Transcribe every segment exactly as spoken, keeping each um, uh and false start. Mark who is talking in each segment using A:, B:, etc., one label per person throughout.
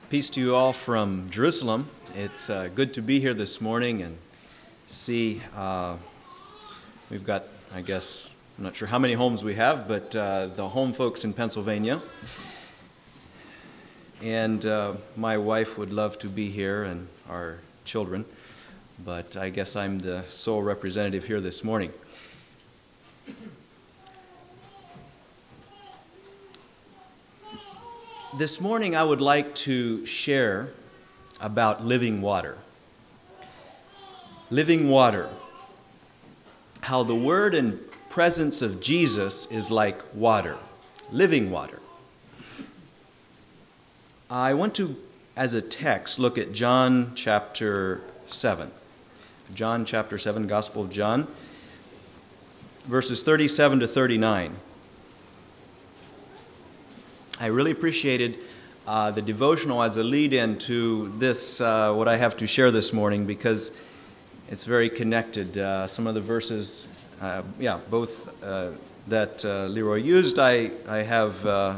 A: Peace to you all from Jerusalem. It's uh, good to be here this morning and see, uh, we've got, I guess, I'm not sure how many homes we have, but uh, the home folks in Pennsylvania. And uh, my wife would love to be here and our children, but I guess I'm the sole representative here this morning. This morning I would like to share about living water. Living water. How the word and presence of Jesus is like water. Living water. I want to, as a text, look at John chapter seven. John chapter seven, Gospel of John, verses thirty-seven to thirty-nine. I really appreciated uh, the devotional as a lead-in to this, uh, what I have to share this morning, because it's very connected. Uh, some of the verses, uh, yeah, both uh, that uh, Leroy used, I, I have uh,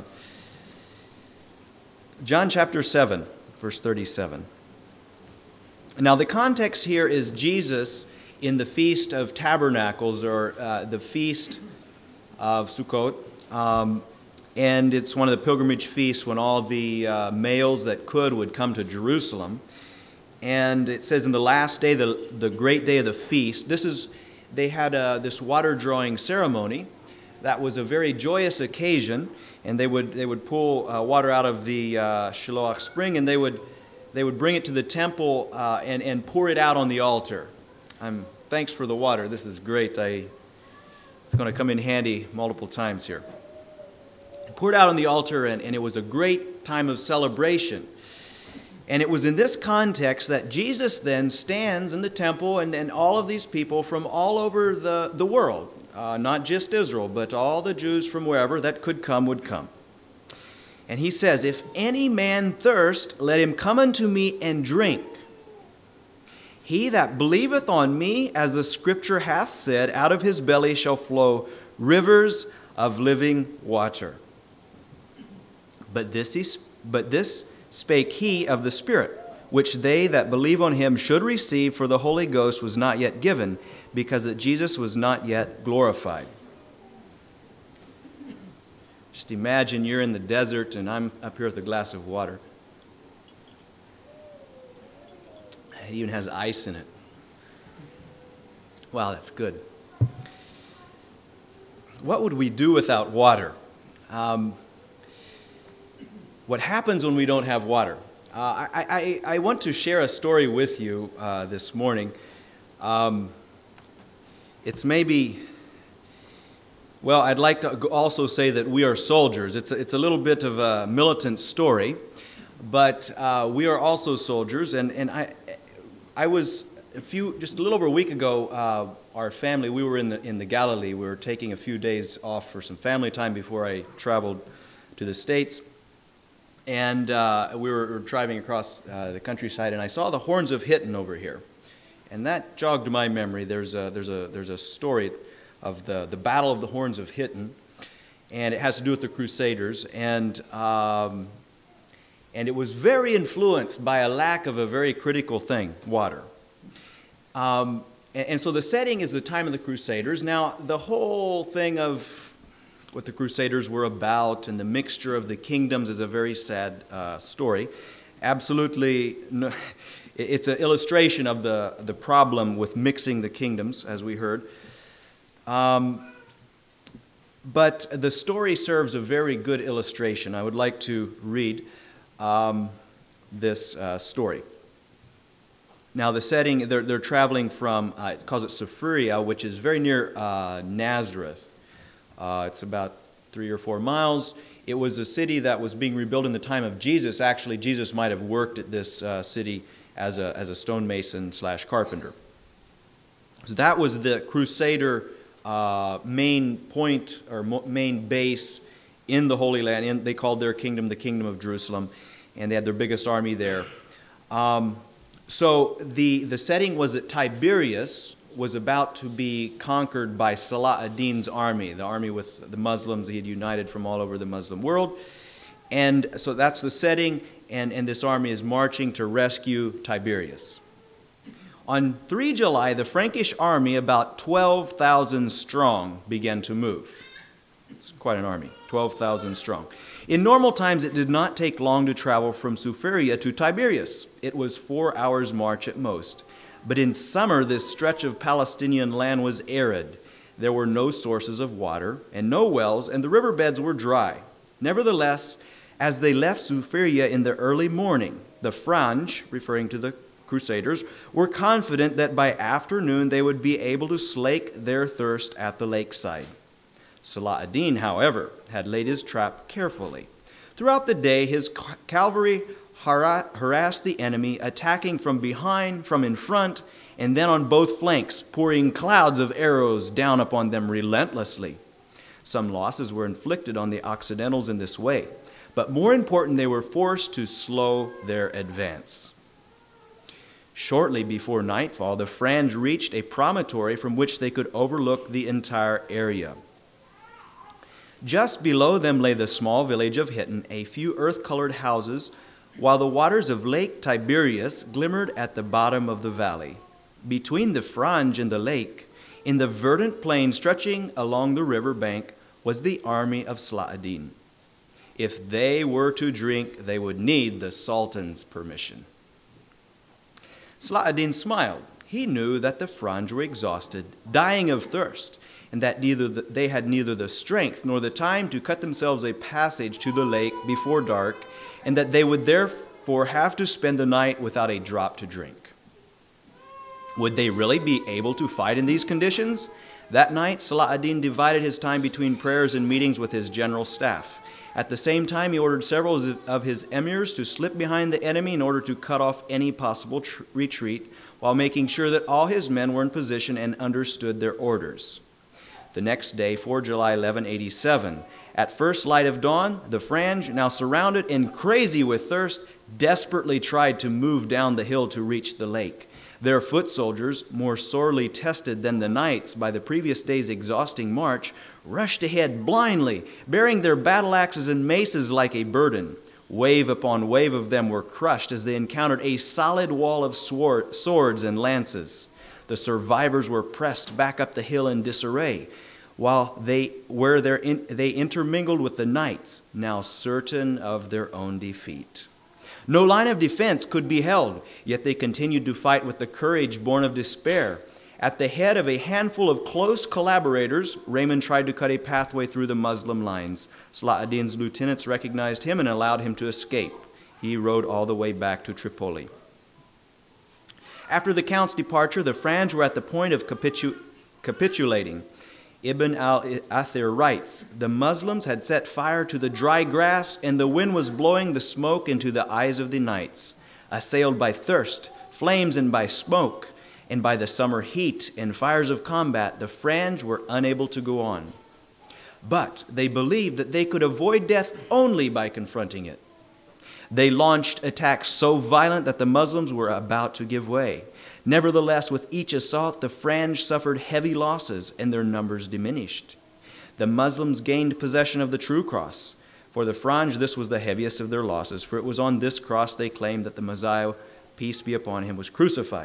A: John chapter seven, verse thirty-seven. Now the context here is Jesus in the Feast of Tabernacles, or uh, the Feast of Sukkot. Um, And it's one of the pilgrimage feasts when all the uh, males that could would come to Jerusalem. And it says in the last day, the, the great day of the feast, this is, they had uh, this water drawing ceremony that was a very joyous occasion. And they would they would pull uh, water out of the uh, Shiloah spring, and they would they would bring it to the temple uh, and, and pour it out on the altar. Um, thanks for the water. This is great. I, it's going to come in handy multiple times here. Poured out on the altar, and, and it was a great time of celebration. And it was in this context that Jesus then stands in the temple, and, and all of these people from all over the, the world, uh, not just Israel, but all the Jews from wherever that could come would come. And he says, "If any man thirst, let him come unto me and drink. He that believeth on me, as the scripture hath said, out of his belly shall flow rivers of living water. But this, he, but this spake he of the Spirit, which they that believe on him should receive, for the Holy Ghost was not yet given, because that Jesus was not yet glorified." Just imagine you're in the desert and I'm up here with a glass of water. It even has ice in it. Wow, that's good. What would we do without water? Um, What happens when we don't have water? Uh, I, I, I want to share a story with you uh, this morning. Um, it's maybe, well, I'd like to also say that we are soldiers. It's a, it's a little bit of a militant story, but uh, we are also soldiers. And, and I, I was a few, just a little over a week ago, uh, our family, we were in the, in the Galilee. We were taking a few days off for some family time before I traveled to the States. And uh, we were driving across uh, the countryside, and I saw the Horns of Hittin over here, and that jogged my memory. There's a there's a there's a story of the the Battle of the Horns of Hittin, and it has to do with the Crusaders, and um, and it was very influenced by a lack of a very critical thing, water. Um, and, and so the setting is the time of the Crusaders. Now the whole thing of what the Crusaders were about and the mixture of the kingdoms is a very sad uh, story. Absolutely, no, it's an illustration of the, the problem with mixing the kingdoms, as we heard. Um, but the story serves a very good illustration. I would like to read um, this uh, story. Now the setting, they're, they're traveling from, uh, it calls it Saphiria, which is very near uh, Nazareth. Uh, it's about three or four miles. It was a city that was being rebuilt in the time of Jesus. Actually, Jesus might have worked at this uh, city as a as a stonemason slash carpenter. So that was the Crusader uh, main point or mo- main base in the Holy Land. And they called their kingdom the Kingdom of Jerusalem, and they had their biggest army there. Um, so the the setting was that Tiberius was about to be conquered by Salah ad-Din's army, the army with the Muslims he had united from all over the Muslim world. And so that's the setting, and, and this army is marching to rescue Tiberius. On the third of July, the Frankish army, about twelve thousand strong, began to move. It's quite an army, twelve thousand strong. In normal times, it did not take long to travel from Supheria to Tiberias. It was four hours' march at most. But in summer, this stretch of Palestinian land was arid. There were no sources of water and no wells, and the riverbeds were dry. Nevertheless, as they left Supheria in the early morning, the Franj, referring to the Crusaders, were confident that by afternoon they would be able to slake their thirst at the lakeside. Salah ad-Din, however, had laid his trap carefully. Throughout the day, his cavalry harassed the enemy, attacking from behind, from in front, and then on both flanks, pouring clouds of arrows down upon them relentlessly. Some losses were inflicted on the Occidentals in this way, but more important, they were forced to slow their advance. Shortly before nightfall, the Franj reached a promontory from which they could overlook the entire area. Just below them lay the small village of Hittin, a few earth-colored houses, while the waters of Lake Tiberias glimmered at the bottom of the valley. Between the Franj and the lake, in the verdant plain stretching along the river bank, was the army of Salah ad-Din. If they were to drink, they would need the Sultan's permission. Salah ad-Din smiled. He knew that the Franj were exhausted, dying of thirst, and that neither the, they had neither the strength nor the time to cut themselves a passage to the lake before dark, and that they would therefore have to spend the night without a drop to drink. Would they really be able to fight in these conditions? That night, Salah ad-Din divided his time between prayers and meetings with his general staff. At the same time, he ordered several of his emirs to slip behind the enemy in order to cut off any possible tr- retreat, while making sure that all his men were in position and understood their orders. The next day, the fourth of July, eleven eighty-seven, at first light of dawn, the Franj, now surrounded and crazy with thirst, desperately tried to move down the hill to reach the lake. Their foot soldiers, more sorely tested than the knights by the previous day's exhausting march, rushed ahead blindly, bearing their battle axes and maces like a burden. Wave upon wave of them were crushed as they encountered a solid wall of sword, swords and lances. The survivors were pressed back up the hill in disarray, while they where in, they intermingled with the knights, now certain of their own defeat. No line of defense could be held, yet they continued to fight with the courage born of despair. At the head of a handful of close collaborators, Raymond tried to cut a pathway through the Muslim lines. Salah ad-Din's lieutenants recognized him and allowed him to escape. He rode all the way back to Tripoli. After the Count's departure, the Franj were at the point of capitu- capitulating. Ibn al-Athir writes, "The Muslims had set fire to the dry grass, and the wind was blowing the smoke into the eyes of the knights. Assailed by thirst, flames, and by smoke, and by the summer heat and fires of combat, the Franj were unable to go on. But they believed that they could avoid death only by confronting it. They launched attacks so violent that the Muslims were about to give way. Nevertheless, with each assault, the Franj suffered heavy losses and their numbers diminished. The Muslims gained possession of the true cross. For the Franj, this was the heaviest of their losses, for it was on this cross they claimed that the Messiah, peace be upon him, was crucified.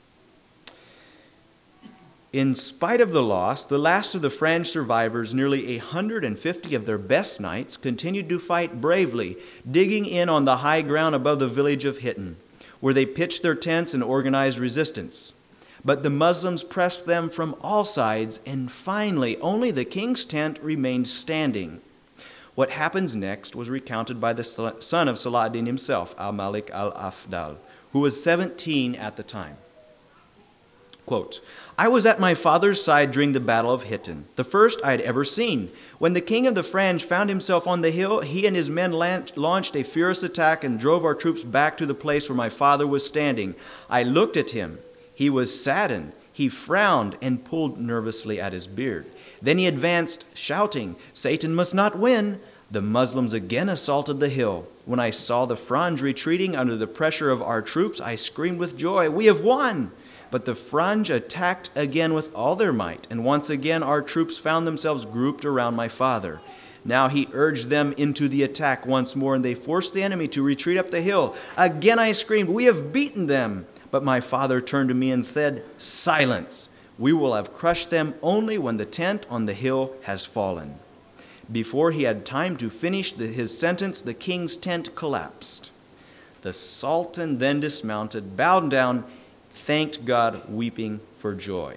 A: In spite of the loss, the last of the Franj survivors, nearly one hundred fifty of their best knights, continued to fight bravely, digging in on the high ground above the village of Hittin, where they pitched their tents and organized resistance. But the Muslims pressed them from all sides, and finally only the king's tent remained standing. What happens next was recounted by the son of Salah ad-Din himself, al-Malik al-Afdal, who was seventeen at the time. Quote, "I was at my father's side during the Battle of Hittin, the first I had ever seen. When the king of the Franj found himself on the hill, he and his men launched a furious attack and drove our troops back to the place where my father was standing. I looked at him. He was saddened. He frowned and pulled nervously at his beard. Then he advanced, shouting, 'Satan must not win.' The Muslims again assaulted the hill. When I saw the Franj retreating under the pressure of our troops, I screamed with joy, 'We have won!' But the Franj attacked again with all their might, and once again our troops found themselves grouped around my father. Now he urged them into the attack once more, and they forced the enemy to retreat up the hill. Again I screamed, "We have beaten them." But my father turned to me and said, "Silence! We will have crushed them only when the tent on the hill has fallen." Before he had time to finish the, his sentence, the king's tent collapsed. The Sultan then dismounted, bowed down, thanked God, weeping for joy.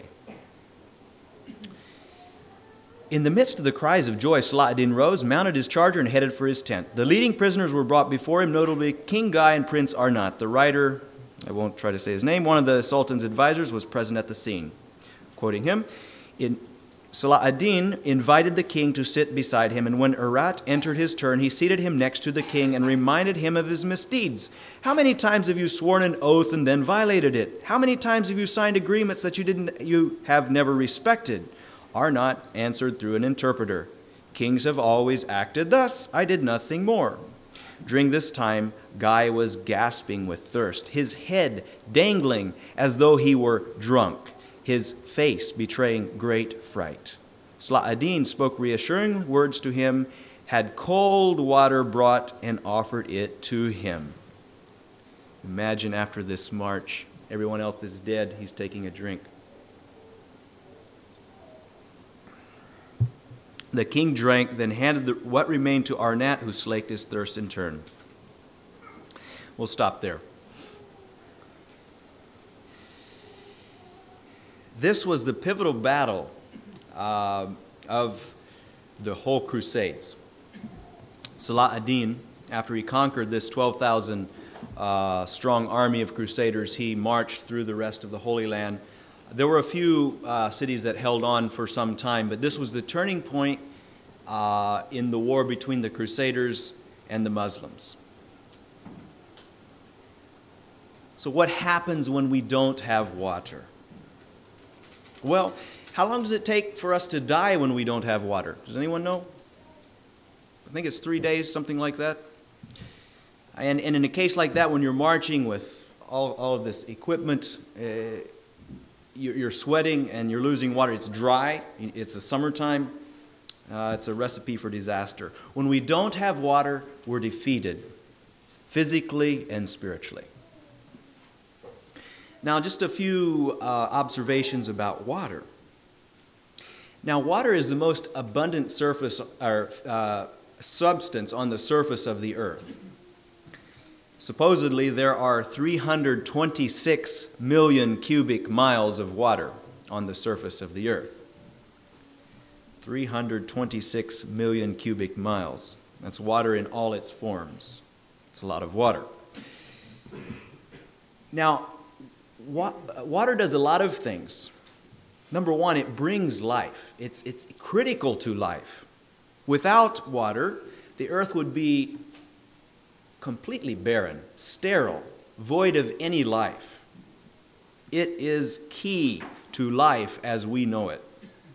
A: In the midst of the cries of joy, Salah ad-Din rose, mounted his charger, and headed for his tent. The leading prisoners were brought before him, notably King Guy and Prince Arnat. The writer, I won't try to say his name, one of the Sultan's advisors, was present at the scene. Quoting him, in Salah ad-Din invited the king to sit beside him, and when Arnat entered his turn, he seated him next to the king and reminded him of his misdeeds. "How many times have you sworn an oath and then violated it? How many times have you signed agreements that you didn't, you have never respected?" Arnat answered through an interpreter, "Kings have always acted thus. I did nothing more." During this time, Guy was gasping with thirst, his head dangling as though he were drunk, his face betraying great fright. Salah ad-Din spoke reassuring words to him, had cold water brought, and offered it to him. Imagine after this march, everyone else is dead, he's taking a drink. The king drank, then handed the, what remained to Arnat, who slaked his thirst in turn. We'll stop there. This was the pivotal battle uh, of the whole Crusades. Salah ad-Din, after he conquered this twelve thousand uh, strong army of crusaders, he marched through the rest of the Holy Land. There were a few uh, cities that held on for some time, but this was the turning point uh, in the war between the Crusaders and the Muslims. So what happens when we don't have water? Well, how long does it take for us to die when we don't have water? Does anyone know? I think it's three days, something like that. And, and in a case like that, when you're marching with all, all of this equipment, uh, you're sweating and you're losing water. It's dry. It's the summertime. Uh, it's a recipe for disaster. When we don't have water, we're defeated, physically and spiritually. Now, just a few uh, observations about water. Now, water is the most abundant surface or uh, substance on the surface of the earth. Supposedly, there are three hundred twenty-six million cubic miles of water on the surface of the earth. three hundred twenty-six million cubic miles. That's water in all its forms. It's a lot of water. Now, wa- water does a lot of things. Number one, it brings life. It's, it's critical to life. Without water, the earth would be completely barren, sterile, void of any life. It is key to life as we know it.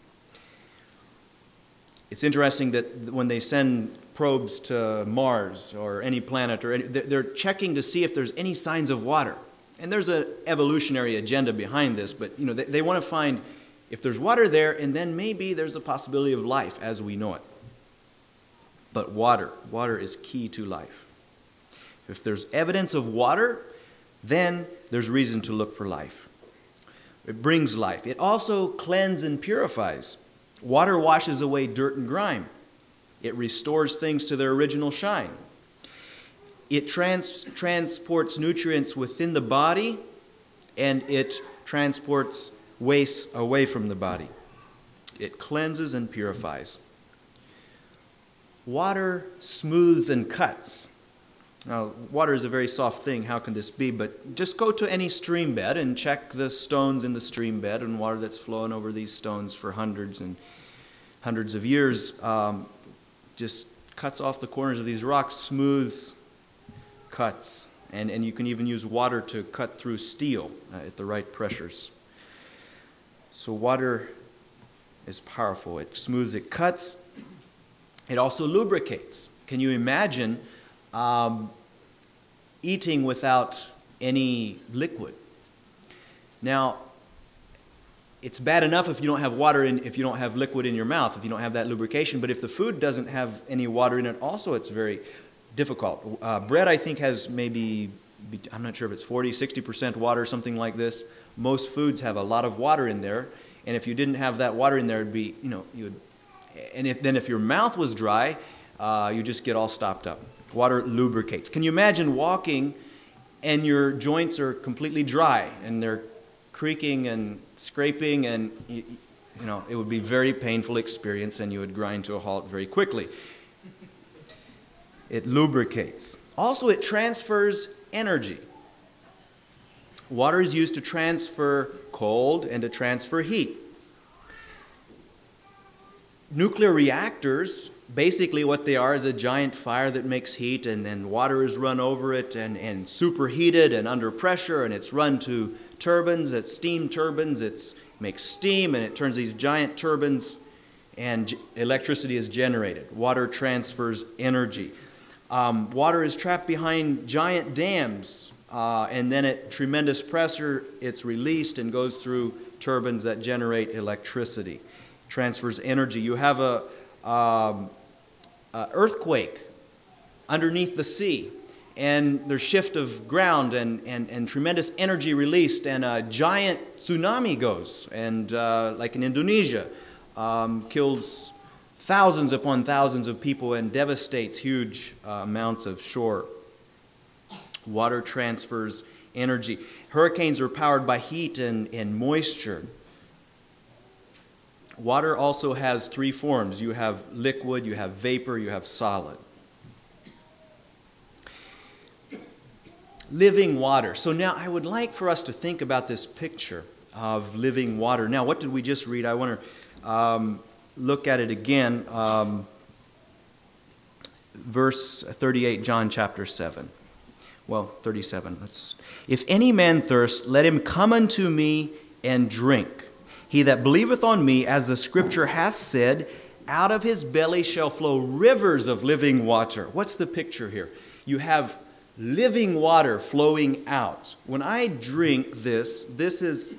A: It's interesting that when they send probes to Mars or any planet, or any, they're checking to see if there's any signs of water. And there's an evolutionary agenda behind this, but you know they, they want to find if there's water there, and then maybe there's a possibility of life as we know it. But water, water is key to life. If there's evidence of water, then there's reason to look for life. It brings life. It also cleanses and purifies. Water washes away dirt and grime. It restores things to their original shine. It trans- transports nutrients within the body, and it transports waste away from the body. It cleanses and purifies. Water smooths and cuts. Now, water is a very soft thing. How can this be? But just go to any stream bed and check the stones in the stream bed and water that's flowing over these stones for hundreds and hundreds of years. Um, just cuts off the corners of these rocks, smooths, cuts. And, and you can even use water to cut through steel uh, at the right pressures. So water is powerful. It smooths, it cuts. It also lubricates. Can you imagine Um, eating without any liquid? Now, it's bad enough if you don't have water in, if you don't have liquid in your mouth, if you don't have that lubrication. But if the food doesn't have any water in it, also it's very difficult. Uh, bread, I think, has maybe, I'm not sure if it's forty, sixty percent water, something like this. Most foods have a lot of water in there. And if you didn't have that water in there, it'd be, you know, you would, and if then if your mouth was dry, uh, you just get all stopped up. Water lubricates. Can you imagine walking and your joints are completely dry and they're creaking and scraping, and you, you know, it would be a very painful experience and you would grind to a halt very quickly. It lubricates. Also, it transfers energy. Water is used to transfer cold and to transfer heat. Nuclear reactors, basically what they are is a giant fire that makes heat, and then water is run over it and, and superheated and under pressure, and it's run to turbines, it's steam turbines, it makes steam, and it turns these giant turbines, and g- electricity is generated. Water transfers energy. Um, water is trapped behind giant dams, uh, and then at tremendous pressure, it's released and goes through turbines that generate electricity. Transfers energy. You have a, um, a earthquake underneath the sea, and there's shift of ground and, and, and tremendous energy released, and a giant tsunami goes, and uh, like in Indonesia, um, kills thousands upon thousands of people and devastates huge uh, amounts of shore. Water transfers energy. Hurricanes are powered by heat and, and moisture. Water also has three forms. You have liquid, you have vapor, you have solid. Living water. So now I would like for us to think about this picture of living water. Now, what did we just read? I want to um, look at it again. Um, verse thirty-eight, John chapter seven. Well, thirty-seven. Let's. If any man thirst, let him come unto me and drink. He that believeth on me, as the scripture hath said, out of his belly shall flow rivers of living water. What's the picture here? You have living water flowing out. When I drink this, this is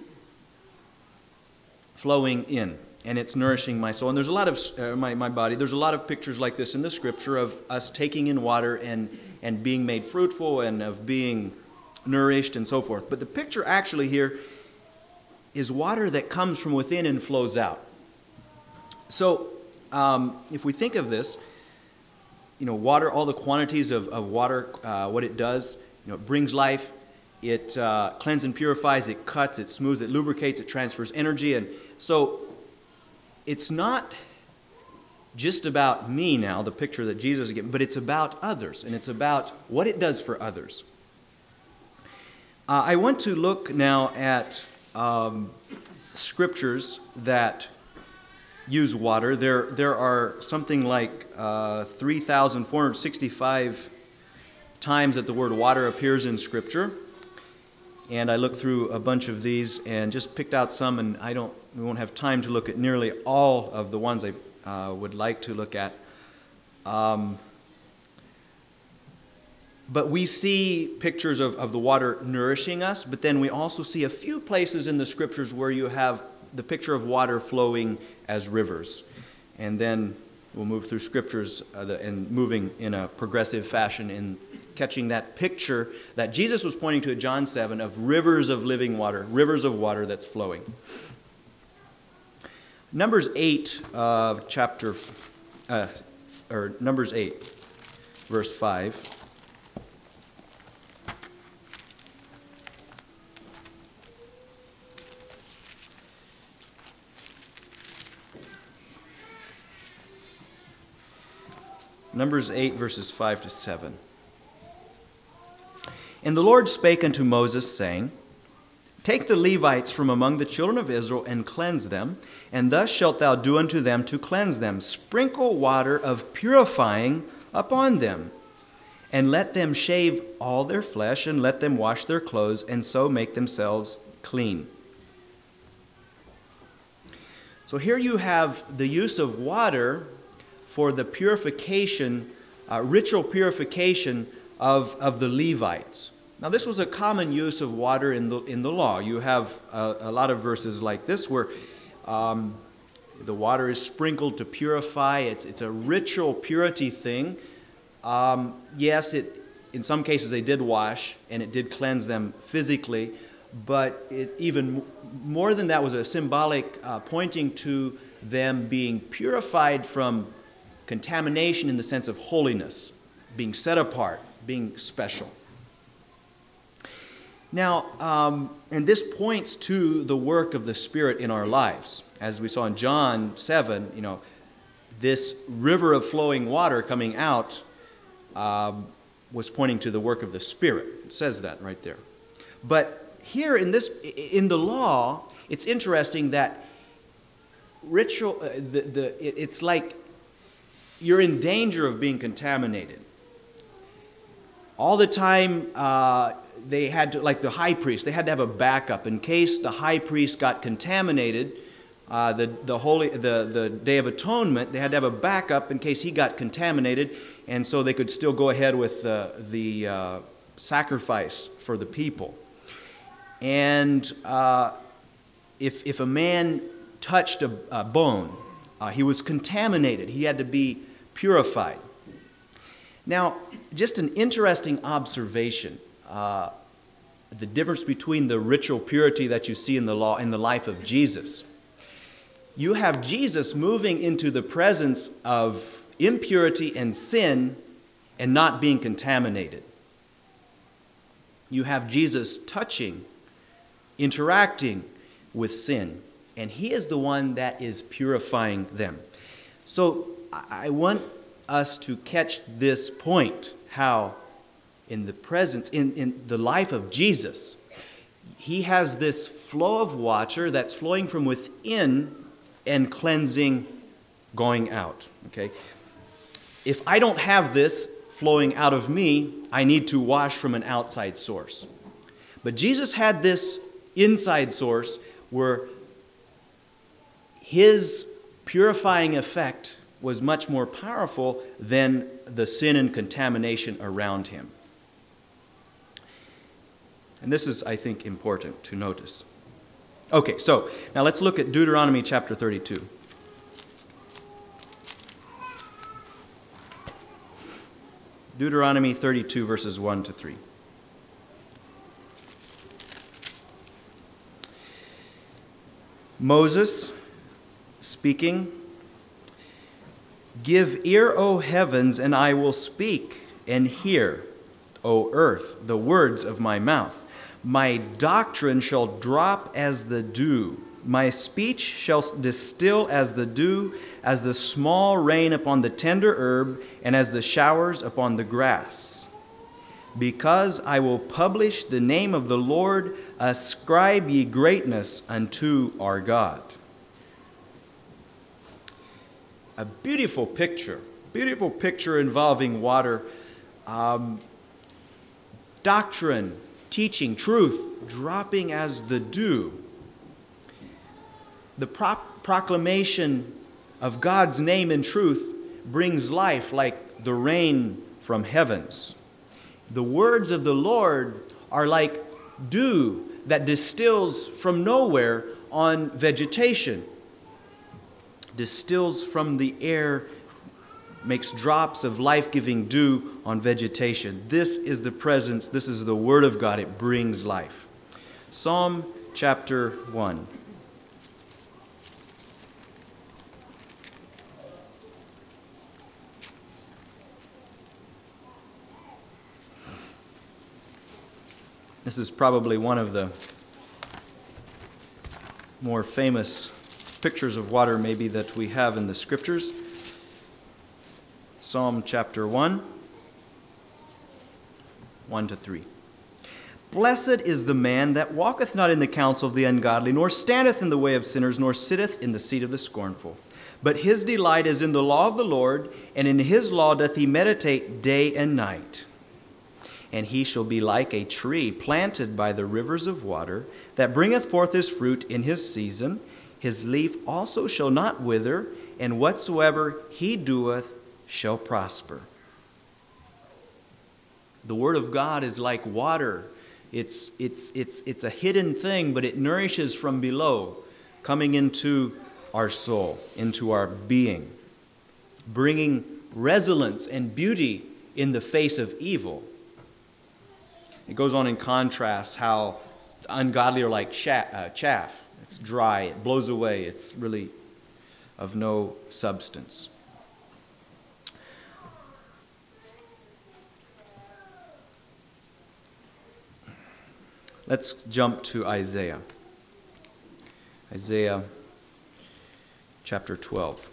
A: flowing in, and it's nourishing my soul. And there's a lot of uh, my, my body. There's a lot of pictures like this in the scripture of us taking in water and, and being made fruitful and of being nourished and so forth. But the picture actually here is water that comes from within and flows out. So um, if we think of this, you know, water, all the quantities of, of water, uh, what it does, you know, it brings life, it uh, cleanses and purifies, it cuts, it smooths, it lubricates, it transfers energy. And so it's not just about me now, the picture that Jesus is giving, but it's about others, and it's about what it does for others. Uh, I want to look now at Um, scriptures that use water. There, there are something like uh, three thousand four hundred sixty-five times that the word water appears in Scripture. And I looked through a bunch of these and just picked out some, and I don't, we won't have time to look at nearly all of the ones I uh, would like to look at. Um, But we see pictures of, of the water nourishing us, but then we also see a few places in the scriptures where you have the picture of water flowing as rivers. And then we'll move through scriptures uh, the, and moving in a progressive fashion in catching that picture that Jesus was pointing to at John seven of rivers of living water, rivers of water that's flowing. Numbers eight, uh, chapter, uh, or Numbers eight, verse five. Numbers eight, verses five to seven. And the Lord spake unto Moses, saying, Take the Levites from among the children of Israel, and cleanse them, and thus shalt thou do unto them to cleanse them. Sprinkle water of purifying upon them, and let them shave all their flesh, and let them wash their clothes, and so make themselves clean. So here you have the use of water for the purification, uh, ritual purification of, of the Levites. Now, this was a common use of water in the, in the law. You have a, a lot of verses like this where um, the water is sprinkled to purify. It's, it's a ritual purity thing. Um, yes, it, in some cases they did wash, and it did cleanse them physically, but it even more than that was a symbolic uh, pointing to them being purified from contamination in the sense of holiness, being set apart, being special. Now, um, and this points to the work of the Spirit in our lives. As we saw in John seven, you know, this river of flowing water coming out um, was pointing to the work of the Spirit. It says that right there. But here in this, in the law, it's interesting that ritual, uh, the, the, it, it's like you're in danger of being contaminated. All the time, uh, they had to, like the high priest, they had to have a backup in case the high priest got contaminated. Uh, the the holy the the Day of Atonement, they had to have a backup in case he got contaminated, and so they could still go ahead with uh, the uh, sacrifice for the people. And uh, if if a man touched a, a bone, uh, he was contaminated. He had to be purified. Now, just an interesting observation. Uh, the difference between the ritual purity that you see in the law and the life of Jesus. You have Jesus moving into the presence of impurity and sin and not being contaminated. You have Jesus touching, interacting with sin, and he is the one that is purifying them. So I want us to catch this point, how in the presence, in, in the life of Jesus, he has this flow of water that's flowing from within and cleansing going out. Okay? If I don't have this flowing out of me, I need to wash from an outside source. But Jesus had this inside source where his purifying effect was much more powerful than the sin and contamination around him. And this is, I think, important to notice. Okay, so now let's look at Deuteronomy chapter thirty-two. Deuteronomy thirty-two, verses one to three. Moses speaking, "Give ear, O heavens, and I will speak, and hear, O earth, the words of my mouth. My doctrine shall drop as the dew. My speech shall distill as the dew, as the small rain upon the tender herb, and as the showers upon the grass. Because I will publish the name of the Lord, ascribe ye greatness unto our God." A beautiful picture, beautiful picture involving water, um, doctrine, teaching, truth, dropping as the dew. The pro- proclamation of God's name and truth brings life like the rain from heavens. The words of the Lord are like dew that distills from nowhere on vegetation, distills from the air, makes drops of life-giving dew on vegetation. This is the presence, this is the Word of God. It brings life. Psalm chapter one. This is probably one of the more famous pictures of water maybe that we have in the Scriptures. Psalm chapter one, one to three. "Blessed is the man that walketh not in the counsel of the ungodly, nor standeth in the way of sinners, nor sitteth in the seat of the scornful. But his delight is in the law of the Lord, and in his law doth he meditate day and night. And he shall be like a tree planted by the rivers of water, that bringeth forth his fruit in his season. His leaf also shall not wither, and whatsoever he doeth shall prosper." The Word of God is like water. It's, it's, it's, it's a hidden thing, but it nourishes from below, coming into our soul, into our being, bringing resilience and beauty in the face of evil. It goes on and contrasts how the ungodly are like chaff. It's dry, it blows away, it's really of no substance. Let's jump to Isaiah. Isaiah chapter twelve.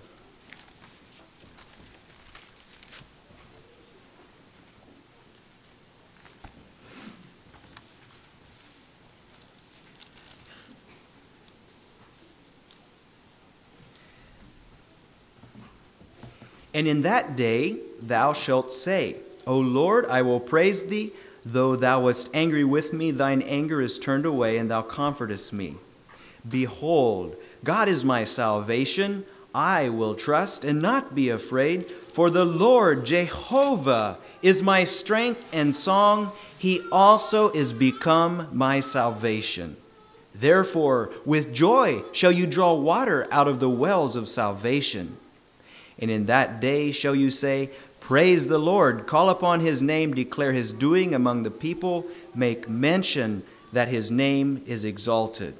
A: And in that day thou shalt say, O Lord, I will praise thee. Though thou wast angry with me, thine anger is turned away, and thou comfortest me. Behold, God is my salvation. I will trust and not be afraid. For the Lord Jehovah is my strength and song. He also is become my salvation. Therefore, with joy shall you draw water out of the wells of salvation. And in that day shall you say, Praise the Lord, call upon his name, declare his doing among the people, make mention that his name is exalted.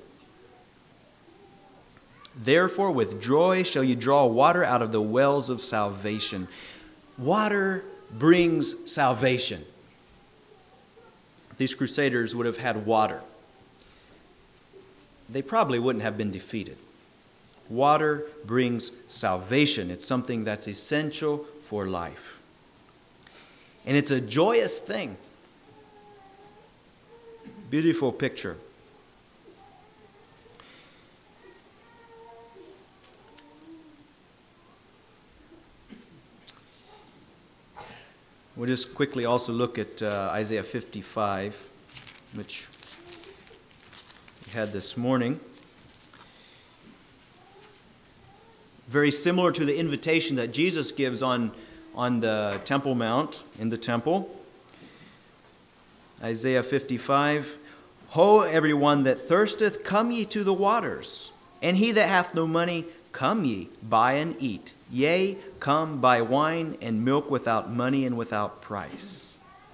A: Therefore, with joy shall you draw water out of the wells of salvation. Water brings salvation. These crusaders would have had water. They probably wouldn't have been defeated. Water brings salvation. It's something that's essential for life. And it's a joyous thing. Beautiful picture. We'll just quickly also look at uh, Isaiah fifty-five, which we had this morning. Very similar to the invitation that Jesus gives on, on the Temple Mount, in the temple. Isaiah fifty-five, Ho, everyone that thirsteth, come ye to the waters. And he that hath no money, come ye, buy and eat. Yea, come, buy wine and milk without money and without price.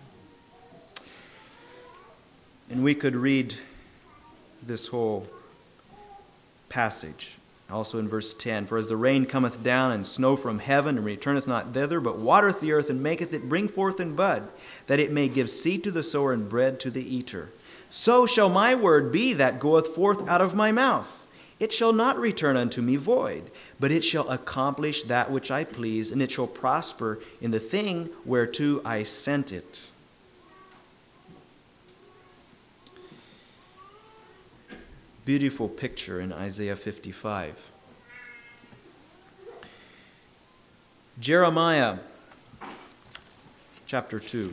A: And we could read this whole passage. Also in verse ten, For as the rain cometh down and snow from heaven, and returneth not thither, but watereth the earth, and maketh it bring forth and bud, that it may give seed to the sower and bread to the eater. So shall my word be that goeth forth out of my mouth. It shall not return unto me void, but it shall accomplish that which I please, and it shall prosper in the thing whereto I sent it. Beautiful picture in Isaiah fifty-five. Jeremiah chapter two.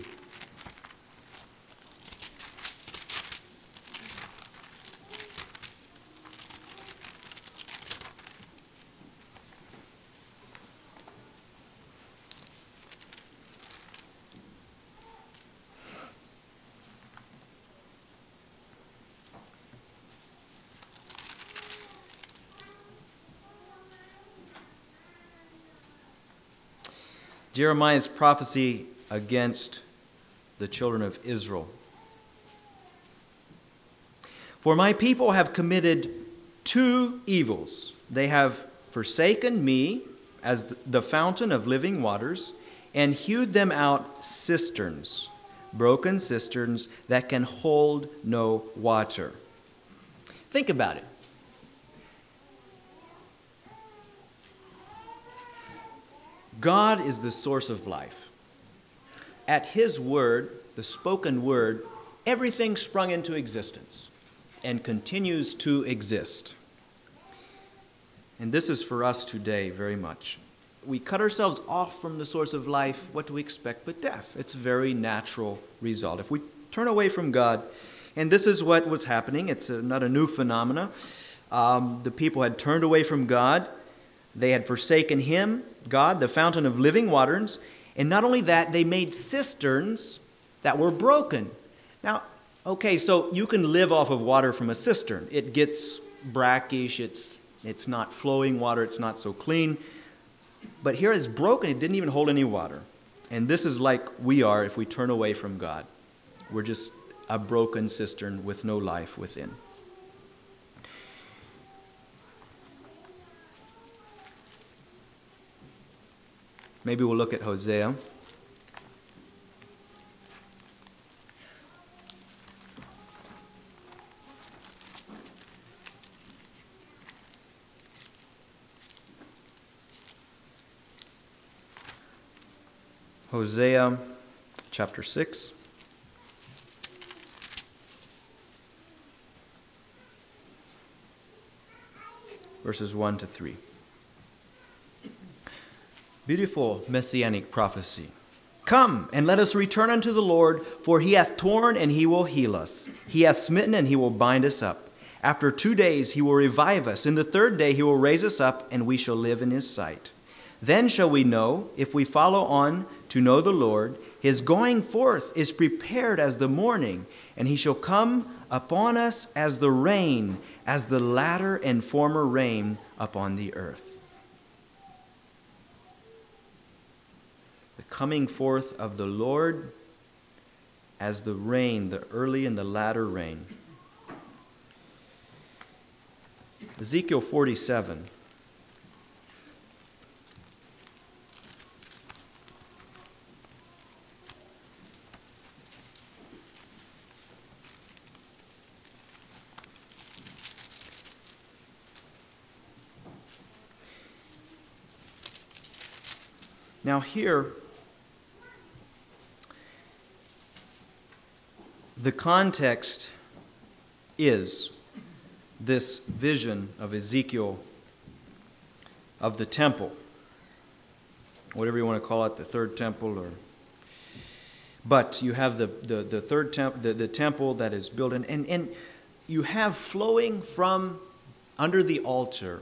A: Jeremiah's prophecy against the children of Israel. For my people have committed two evils. They have forsaken me as the fountain of living waters, and hewed them out cisterns, broken cisterns that can hold no water. Think about it. God is the source of life. At his word, the spoken word, everything sprung into existence and continues to exist. And this is for us today very much. We cut ourselves off from the source of life. What do we expect but death? It's a very natural result. If we turn away from God, and this is what was happening. It's a, not a new phenomena. Um, the people had turned away from God. They had forsaken him, God, the fountain of living waters. And not only that, they made cisterns that were broken. Now, okay, so you can live off of water from a cistern. It gets brackish, it's, it's not flowing water, it's not so clean. But here it's broken, it didn't even hold any water. And this is like we are if we turn away from God. We're just a broken cistern with no life within. Maybe we'll look at Hosea. Hosea chapter six. Verses one to three. Beautiful messianic prophecy. Come, and let us return unto the Lord, for he hath torn, and he will heal us. He hath smitten, and he will bind us up. After two days he will revive us. In the third day he will raise us up, and we shall live in his sight. Then shall we know, if we follow on to know the Lord, his going forth is prepared as the morning, and he shall come upon us as the rain, as the latter and former rain upon the earth. The coming forth of the Lord as the rain, the early and the latter rain. Ezekiel forty-seven. Now here, the context is this vision of Ezekiel of the temple, whatever you want to call it, the third temple, or but you have the the, the third temple, the, the temple that is built, and, and and you have flowing from under the altar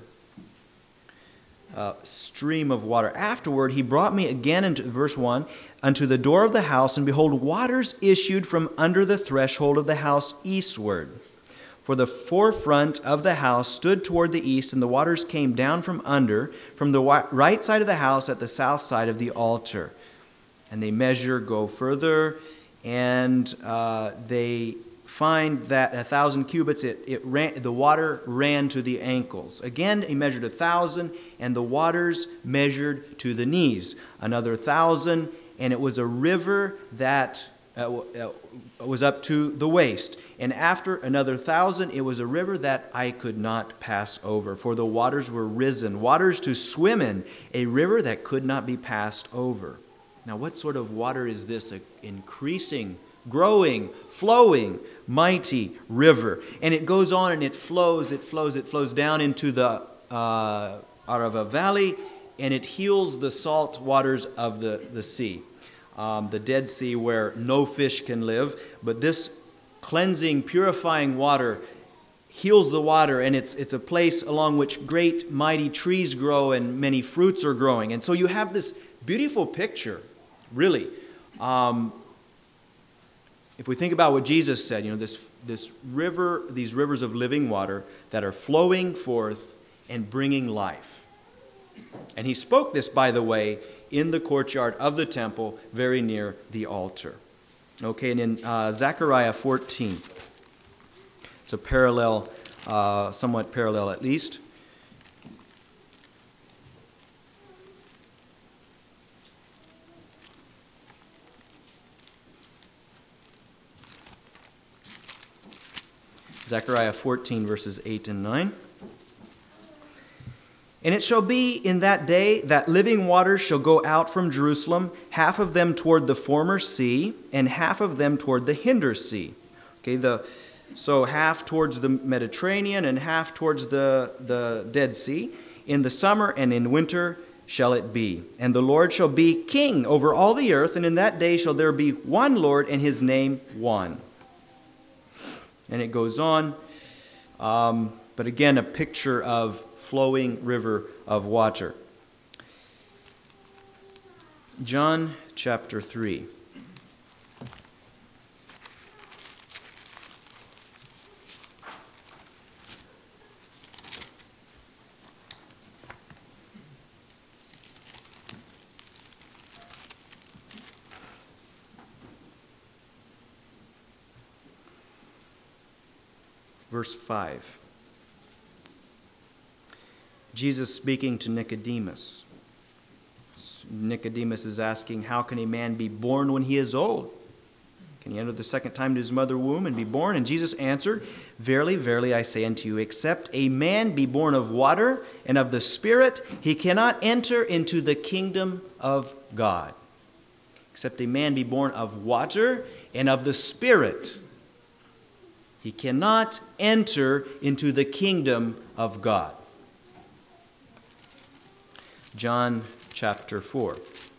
A: Uh, stream of water. Afterward, he brought me again into verse one, unto the door of the house, and behold, waters issued from under the threshold of the house eastward. For the forefront of the house stood toward the east, and the waters came down from under, from the right side of the house at the south side of the altar. And they measure, go further, and uh, they find that a thousand cubits, it, it ran, the water ran to the ankles. Again, he measured a thousand, and the waters measured to the knees. Another thousand, and it was a river that uh, was up to the waist. And after another thousand, it was a river that I could not pass over, for the waters were risen, waters to swim in, a river that could not be passed over. Now, what sort of water is this? An increasing, growing, flowing, mighty river. And it goes on and it flows, it flows, it flows down into the uh, Arava Valley, and it heals the salt waters of the, the sea, um, the Dead Sea where no fish can live. But this cleansing, purifying water heals the water, and it's, it's a place along which great, mighty trees grow and many fruits are growing. And so you have this beautiful picture, really. Um, If we think about what Jesus said, you know, this, this river, these rivers of living water that are flowing forth and bringing life. And he spoke this, by the way, in the courtyard of the temple, very near the altar. Okay, and in uh, Zechariah fourteen, it's a parallel, uh, somewhat parallel at least. Zechariah fourteen, verses eight and nine. And it shall be in that day that living waters shall go out from Jerusalem, half of them toward the former sea, and half of them toward the hinder sea. Okay, the so half towards the Mediterranean and half towards the, the Dead Sea. In the summer and in winter shall it be. And the Lord shall be king over all the earth, and in that day shall there be one Lord, and his name one. And it goes on, um, but again, a picture of flowing river of water. John chapter three. verse five. Jesus speaking to Nicodemus. Nicodemus is asking, how can a man be born when he is old? Can he enter the second time to his mother's womb and be born? And Jesus answered, verily, verily, I say unto you, except a man be born of water and of the Spirit, he cannot enter into the kingdom of God. Except a man be born of water and of the Spirit, he cannot enter into the kingdom of God. John chapter four.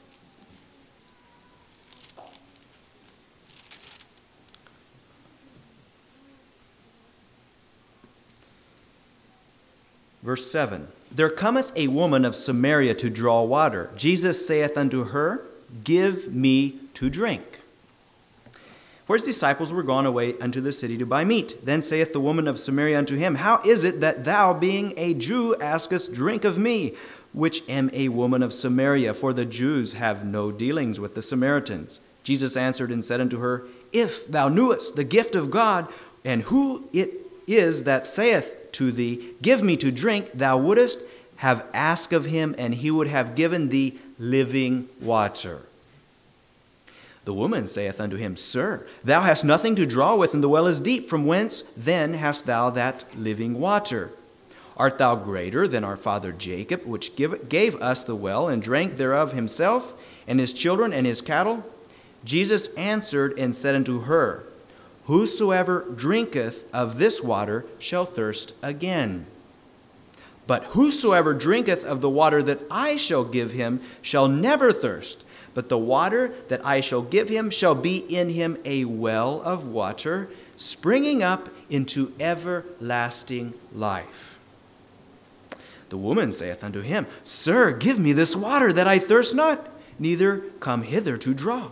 A: Verse seven. There cometh a woman of Samaria to draw water. Jesus saith unto her, give me to drink. For his disciples were gone away unto the city to buy meat. Then saith the woman of Samaria unto him, how is it that thou, being a Jew, askest drink of me, which am a woman of Samaria? For the Jews have no dealings with the Samaritans. Jesus answered and said unto her, if thou knewest the gift of God, and who it is that saith to thee, give me to drink, thou wouldest have asked of him, and he would have given thee living water. The woman saith unto him, sir, thou hast nothing to draw with, and the well is deep. From whence then hast thou that living water? Art thou greater than our father Jacob, which give, gave us the well, and drank thereof himself, and his children, and his cattle? Jesus answered and said unto her, whosoever drinketh of this water shall thirst again. But whosoever drinketh of the water that I shall give him shall never thirst. But the water that I shall give him shall be in him a well of water, springing up into everlasting life. The woman saith unto him, sir, give me this water that I thirst not, neither come hither to draw.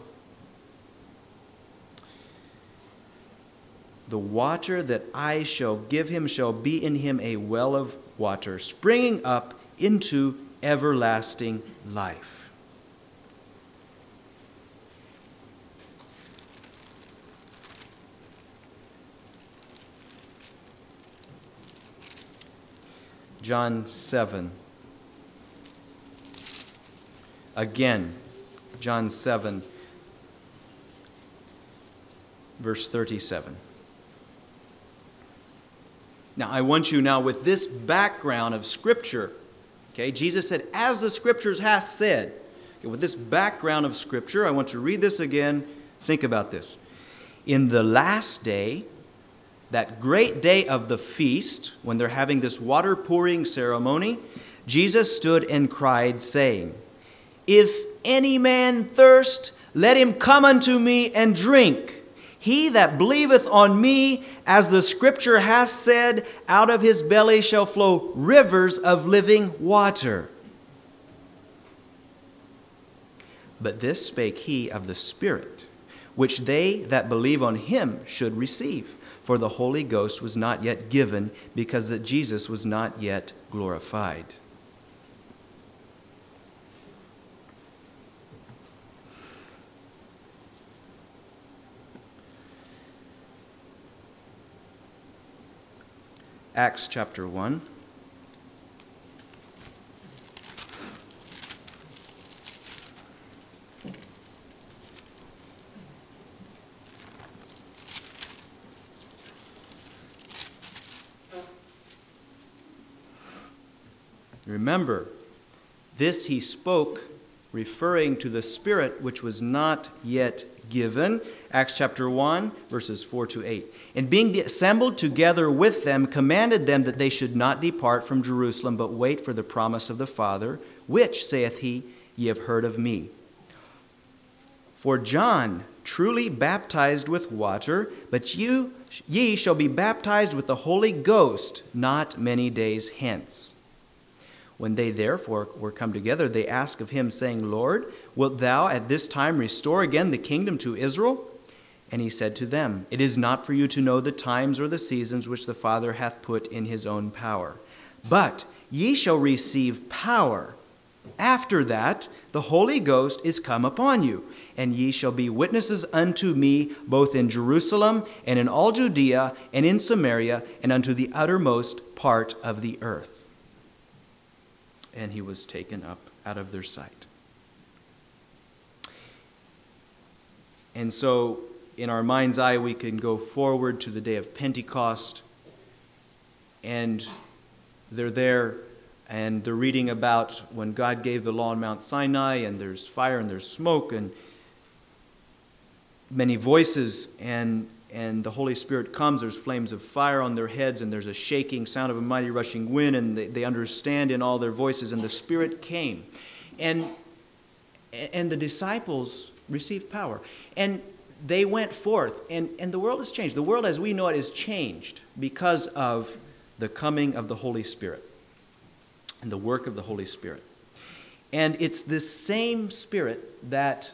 A: The water that I shall give him shall be in him a well of water, springing up into everlasting life. John seven. Again, John seven, verse thirty-seven. Now, I want you now with this background of Scripture, okay, Jesus said, as the Scriptures hath said. Okay, with this background of Scripture, I want to read this again. Think about this. In the last day, that great day of the feast, when they're having this water pouring ceremony, Jesus stood and cried, saying, if any man thirst, let him come unto me and drink. He that believeth on me, as the Scripture hath said, out of his belly shall flow rivers of living water. But this spake he of the Spirit, which they that believe on him should receive. For the Holy Ghost was not yet given, because that Jesus was not yet glorified. Acts chapter one. Remember, this he spoke referring to the Spirit which was not yet given. Acts chapter one, verses four to eight. And being assembled together with them, commanded them that they should not depart from Jerusalem, but wait for the promise of the Father, which, saith he, ye have heard of me. For John truly baptized with water, but you, ye shall be baptized with the Holy Ghost not many days hence. When they therefore were come together, they asked of him, saying, Lord, wilt thou at this time restore again the kingdom to Israel? And he said to them, it is not for you to know the times or the seasons which the Father hath put in his own power. But ye shall receive power After that, the Holy Ghost is come upon you, and ye shall be witnesses unto me both in Jerusalem and in all Judea and in Samaria and unto the uttermost part of the earth. And he was taken up out of their sight. And so, in our mind's eye, we can go forward to the day of Pentecost, and they're there, and they're reading about when God gave the law on Mount Sinai, and there's fire and there's smoke and many voices, and and the Holy Spirit comes. There's flames of fire on their heads, and there's a shaking sound of a mighty rushing wind, and they, they understand in all their voices, and the Spirit came. And, and the disciples received power. And they went forth, and, and the world has changed. The world as we know it is changed because of the coming of the Holy Spirit and the work of the Holy Spirit. And it's this same Spirit that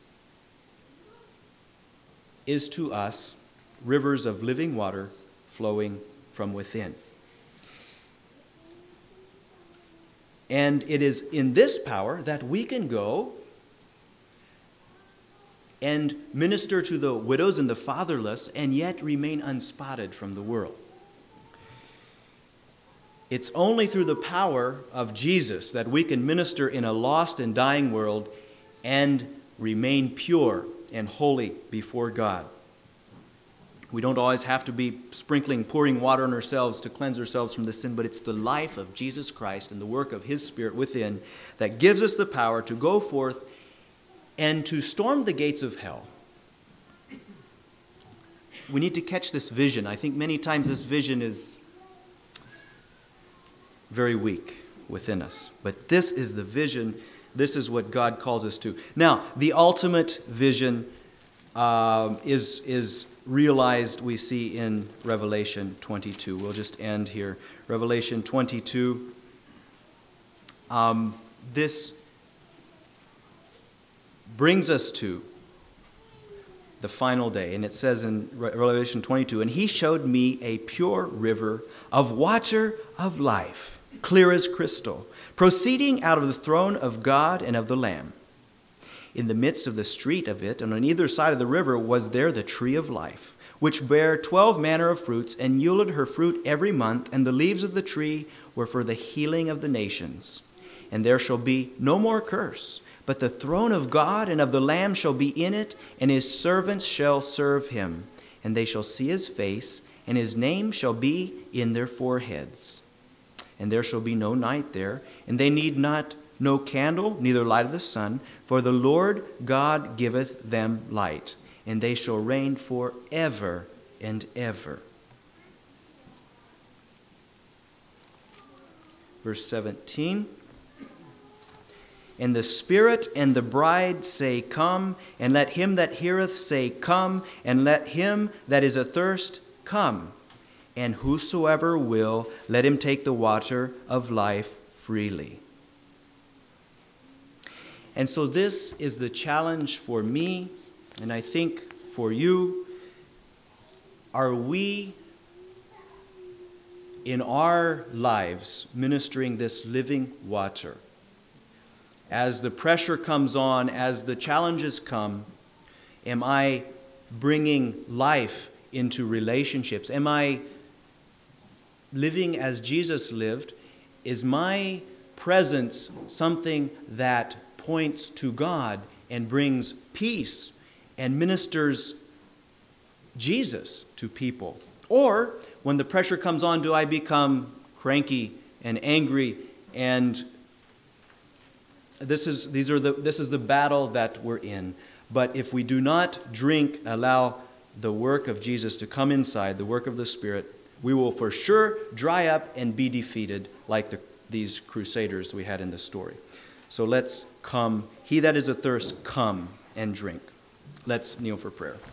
A: is to us rivers of living water flowing from within. And it is in this power that we can go and minister to the widows and the fatherless and yet remain unspotted from the world. It's only through the power of Jesus that we can minister in a lost and dying world and remain pure and holy before God. We don't always have to be sprinkling, pouring water on ourselves to cleanse ourselves from the sin, but it's the life of Jesus Christ and the work of His Spirit within that gives us the power to go forth and to storm the gates of hell. We need to catch this vision. I think many times this vision is very weak within us. But this is the vision. This is what God calls us to. Now, the ultimate vision um, is, is realized, we see in Revelation twenty-two. We'll just end here. Revelation twenty-two. Um, this brings us to the final day. And it says in Revelation twenty-two, and he showed me a pure river of water of life, clear as crystal, proceeding out of the throne of God and of the Lamb. In the midst of the street of it, and on either side of the river, was there the tree of life, which bare twelve manner of fruits, and yielded her fruit every month, and the leaves of the tree were for the healing of the nations. And there shall be no more curse, but the throne of God and of the Lamb shall be in it, and his servants shall serve him. And they shall see his face, and his name shall be in their foreheads. And there shall be no night there, and they need not no candle, neither light of the sun, for the Lord God giveth them light, and they shall reign forever and ever. Verse seventeen. And the Spirit and the bride say, come, and let him that heareth say, come, and let him that is athirst come. And whosoever will, let him take the water of life freely. And so this is the challenge for me, and I think for you. Are we in our lives ministering this living water? As the pressure comes on, as the challenges come, am I bringing life into relationships? Am I living as Jesus lived? Is my presence something that points to God and brings peace and ministers Jesus to people? Or when the pressure comes on, do I become cranky and angry? And this is these are the this is the battle that we're in. But if we do not drink, allow the work of Jesus to come inside, the work of the Spirit, we will for sure dry up and be defeated like the, these crusaders we had in the story. So let's come. He that is athirst, come and drink. Let's kneel for prayer.